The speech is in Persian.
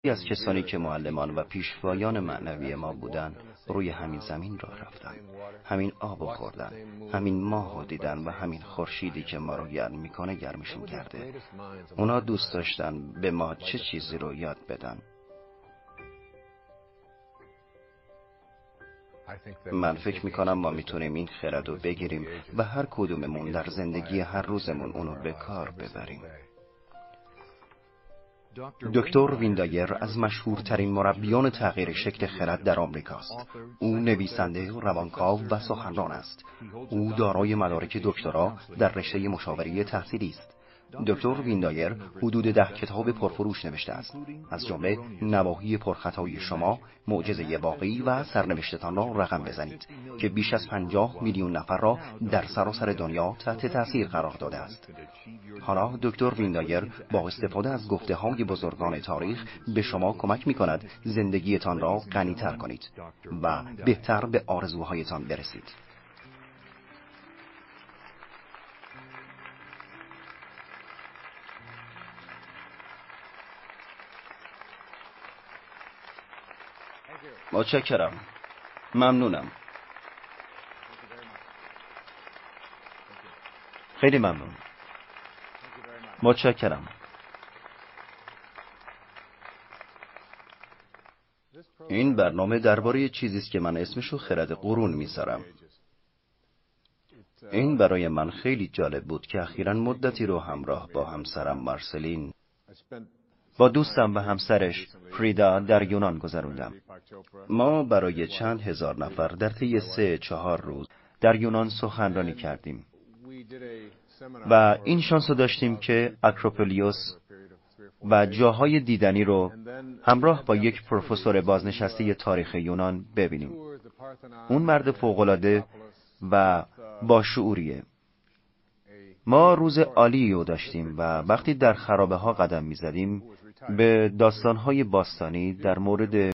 از کسانی که معلمان و پیشوایان معنوی ما بودند روی همین زمین راه رفتن، همین آب خوردن، همین ماه دیدن و همین خورشیدی که ما رو گرم میکنه گرمشون کرده. اونا دوست داشتن به ما چه چیزی رو یاد بدن. من فکر میکنم ما میتونیم این خرد رو بگیریم و هر کدوممون در زندگی هر روزمون اونو به کار ببریم. دکتر ویندایر از مشهورترین مربیان تغییر شکل خرد در آمریکاست. او نویسنده، روانکاو و سخنران است. او دارای مدارک دکترا در رشته مشاوره تحصیلی است. دکتر ویندایر حدود 10 کتاب پرفروش نوشته است، از جمله نواحی پرخطای شما، معجزه واقعی و سرنوشتتان را رقم بزنید که بیش از 50 میلیون نفر را در سراسر دنیا تحت تاثیر قرار داده است. حالا دکتر ویندایر با استفاده از گفته‌های بزرگان تاریخ به شما کمک می‌کند زندگیتان را غنی‌تر کنید و بهتر به آرزوهایتان برسید. متشکرم. ممنونم. خیلی ممنون. متشکرم. این برنامه درباره چیزی است که من اسمشو خرد قرون میذارم. این برای من خیلی جالب بود که اخیراً مدتی رو همراه با همسرم مارسلین، با دوستم و همسرش فریدا در یونان گذروندم. ما برای چند هزار نفر در طی 3-4 روز در یونان سخنرانی کردیم و این شانس رو داشتیم که اکروپولیوس و جاهای دیدنی رو همراه با یک پروفسور بازنشسته تاریخ یونان ببینیم. اون مرد فوق‌العاده و با شعوریه. ما روز عالی رو داشتیم و وقتی در خرابه ها قدم می‌زدیم به داستان‌های باستانی در مورد